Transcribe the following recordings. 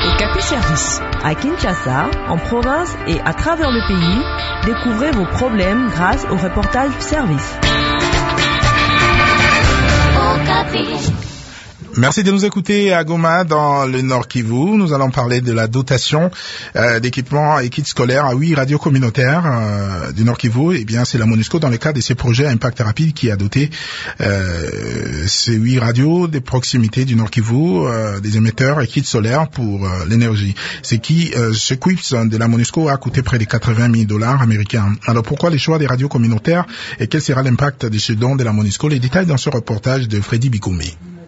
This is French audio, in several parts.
Okapi Service. À Kinshasa, en province et à travers le pays, découvrez vos problèmes grâce au reportage service. Okapi. Merci de nous écouter à Goma, dans le Nord Kivu. Nous allons parler de la dotation d'équipements et kits scolaires à 8 radios communautaires du Nord Kivu. Eh bien, c'est la MONUSCO, dans le cadre de ces projets à impact rapide, qui a doté ces 8 radios de proximité du Nord Kivu des émetteurs et kits solaires pour l'énergie. Ce qui, ce quips de la MONUSCO a coûté près de $80,000 américains. Alors, pourquoi les choix des radios communautaires et quel sera l'impact de ce don de la MONUSCO? Les détails dans ce reportage de Freddy Bikoumé.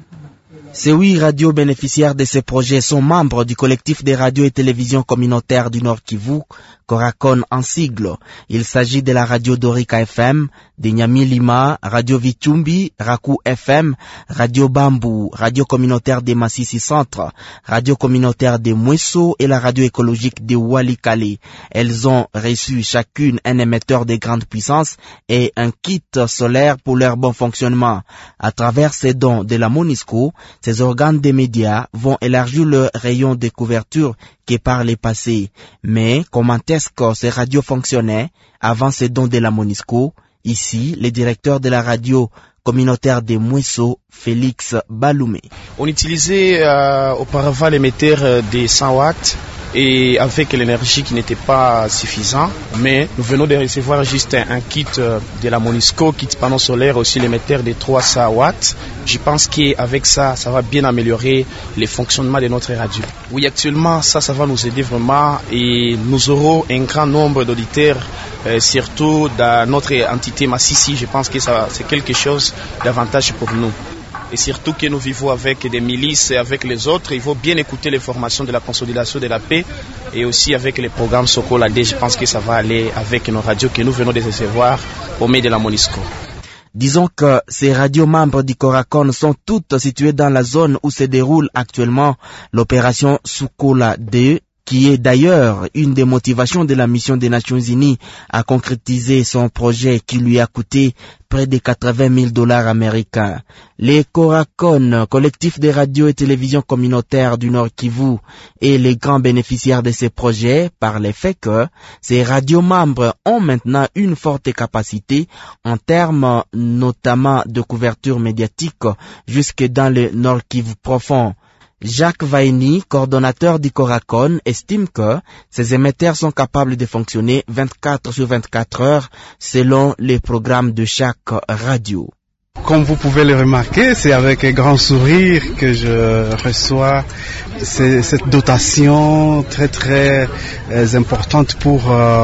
Ces 8 radios bénéficiaires de ces projets sont membres du collectif des radios et télévisions communautaires du Nord Kivu, Coracon en sigle. Il s'agit de la radio Dorika FM, de Nyami Lima, radio Vichumbi, Raku FM, radio Bambou, radio communautaire de Massissi Centre, radio communautaire de Mweso et la radio écologique de Walikale. Elles ont reçu chacune un émetteur de grande puissance et un kit solaire pour leur bon fonctionnement. À travers ces dons de la MONUSCO, ces organes des médias vont élargir leur rayon de couverture qui par les passés. Mais comment est-ce que ces radios fonctionnaient avant ces dons de la MONUSCO? Ici, le directeur de la radio communautaire de Mweso, Félix Baloumé. On utilisait auparavant l'émetteur de 100 watts et avec l'énergie qui n'était pas suffisante, mais nous venons de recevoir juste un kit de la MONUSCO, kit panneau solaire, aussi l'émetteur de 300 watts. Je pense qu'avec ça, ça va bien améliorer le fonctionnement de notre radio. Oui, actuellement, ça va nous aider vraiment et nous aurons un grand nombre d'auditeurs, surtout dans notre entité Massissi. Je pense que ça, c'est quelque chose d'avantage pour nous. Et surtout que nous vivons avec des milices et avec les autres, il faut bien écouter les formations de la consolidation de la paix et aussi avec les programmes Sokola D. Je pense que ça va aller avec nos radios que nous venons de recevoir au milieu de la MONUSCO. Disons que ces radios membres du Coracon sont toutes situées dans la zone où se déroule actuellement l'opération Sokola D, qui est d'ailleurs une des motivations de la mission des Nations Unies à concrétiser son projet qui lui a coûté près de $80,000 américains. Les Coracon, collectif des radios et télévisions communautaires du Nord Kivu, et les grands bénéficiaires de ces projets par le fait que ces radios membres ont maintenant une forte capacité en termes notamment de couverture médiatique jusque dans le Nord Kivu profond. Jacques Vaini, coordonnateur du Coracon, estime que ces émetteurs sont capables de fonctionner 24 sur 24 heures selon les programmes de chaque radio. Comme vous pouvez le remarquer, c'est avec un grand sourire que je reçois cette dotation très très importante pour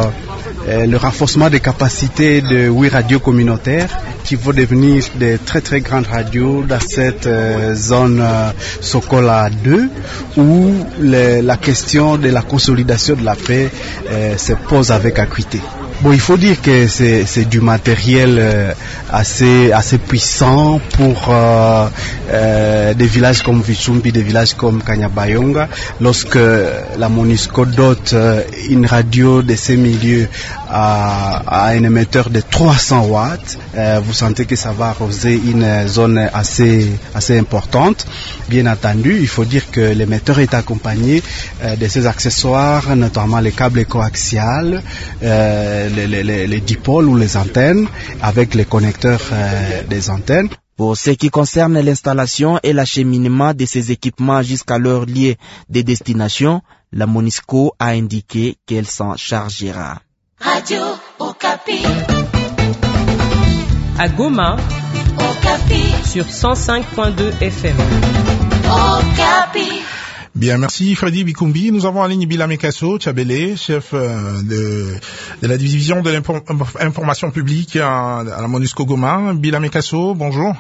le renforcement des capacités de 8 radios communautaires qui vont devenir de très très grandes radios dans cette zone Sokola 2 où la question de la consolidation de la paix se pose avec acuité. Bon, il faut dire que c'est du matériel assez puissant pour des villages comme Vichumbi, des villages comme Kanyabayonga. Lorsque la MONUSCO dote une radio de ces milieux à un émetteur de 300 watts, vous sentez que ça va arroser une zone assez importante. Bien entendu, il faut dire que l'émetteur est accompagné de ses accessoires, notamment les câbles coaxiales, les dipôles ou les antennes, avec les connecteurs des antennes. Pour ce qui concerne l'installation et l'acheminement de ces équipements jusqu'à leur lieu de destination, la MONUSCO a indiqué qu'elle s'en chargera. Radio Okapi. À Goma, Okapi. Sur 105.2 FM. Okapi. Bien, merci Freddy Bikumbi. Nous avons en ligne Bilame Kasso Tchabele, chef de la division de l'information publique à la MONUSCO Goma. Bilame Kasso, bonjour.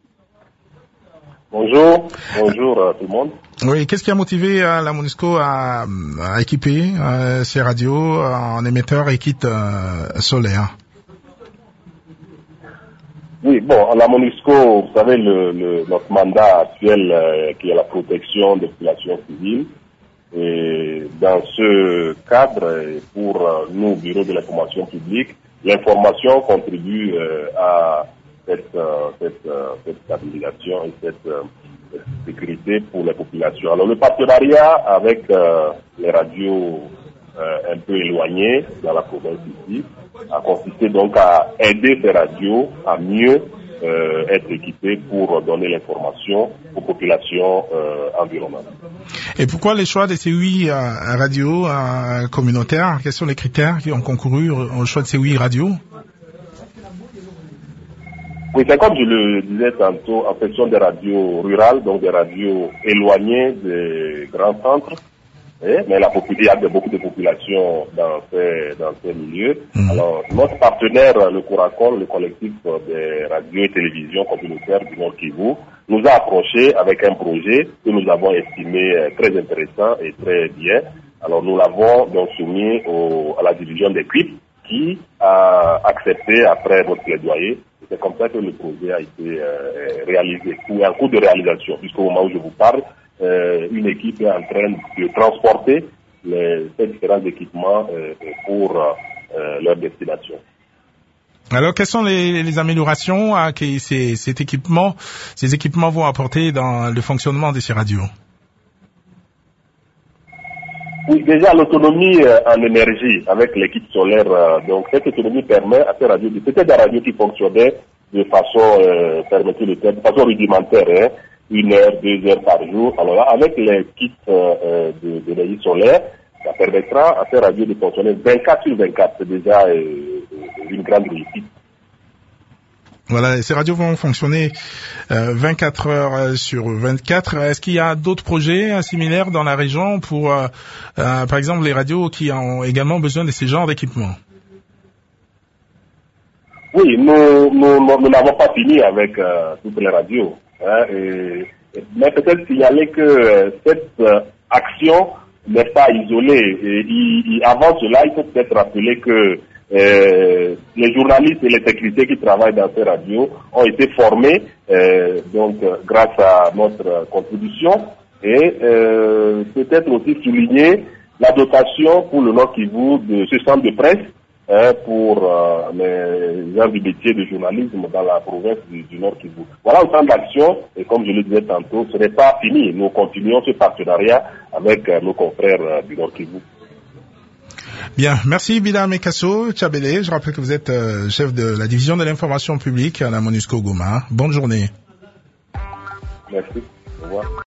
Bonjour à tout le monde. Oui, qu'est-ce qui a motivé la MONUSCO à équiper ces radios en émetteurs et kits solaires? Oui, bon, à la MONUSCO, vous savez, notre mandat actuel qui est la protection des populations civiles. Et dans ce cadre, pour nous, Bureau de l'information publique, l'information contribue à cette stabilisation et cette sécurité pour les populations. Alors le partenariat avec les radios un peu éloignées dans la province ici a consisté donc à aider ces radios à mieux être équipées pour donner l'information aux populations environnantes. Et pourquoi les choix de ces 8 radios communautaires? Quels sont les critères qui ont concouru au choix de ces 8 radios? Oui, c'est comme je le disais tantôt, en fonction des radios rurales, donc des radios éloignées des grands centres. Mais il y a beaucoup de populations dans ces milieux. Alors, notre partenaire, le Couracon, le collectif des radios et télévisions communautaires du Nord Kivu, nous a approchés avec un projet que nous avons estimé très intéressant et très bien. Alors, nous l'avons donc soumis à la division des CRIP qui a accepté après notre plaidoyer. C'est comme ça que le projet a été réalisé, ou en cours de réalisation, puisqu'au moment où je vous parle, une équipe est en train de transporter ces différents équipements pour leur destination. Alors, quelles sont les améliorations que ces équipements vont apporter dans le fonctionnement de ces radios? Oui, déjà l'autonomie en énergie avec l'équipe solaire. Donc cette autonomie permet à ces radios, c'était des radios qui fonctionnaient de façon, permettez le terme, de façon rudimentaire, 1 heure, 2 heures par jour. Alors là, avec les kits d'énergie solaire, ça permettra à ces radios de fonctionner 24 sur 24. C'est déjà une grande réussite. Voilà, ces radios vont fonctionner 24 heures sur 24. Est-ce qu'il y a d'autres projets similaires dans la région pour, par exemple, les radios qui ont également besoin de ce genre d'équipement? Oui, nous n'avons pas fini avec toutes les radios. Mais peut-être signaler que cette action n'est pas isolée. Et avant cela, il faut peut-être rappeler que les journalistes et les techniciens qui travaillent dans ces radios ont été formés donc grâce à notre contribution et peut-être aussi souligner la dotation pour le Nord Kivu de ce centre de presse pour les gens du métier de journalisme dans la province du Nord Kivu. Voilà autant d'actions et comme je le disais tantôt, ce n'est pas fini. Nous continuons ce partenariat avec nos confrères du Nord Kivu. Bien, merci Bila Mekasso Tchabele. Je rappelle que vous êtes chef de la division de l'information publique à la MONUSCO Goma. Bonne journée. Merci. Au revoir.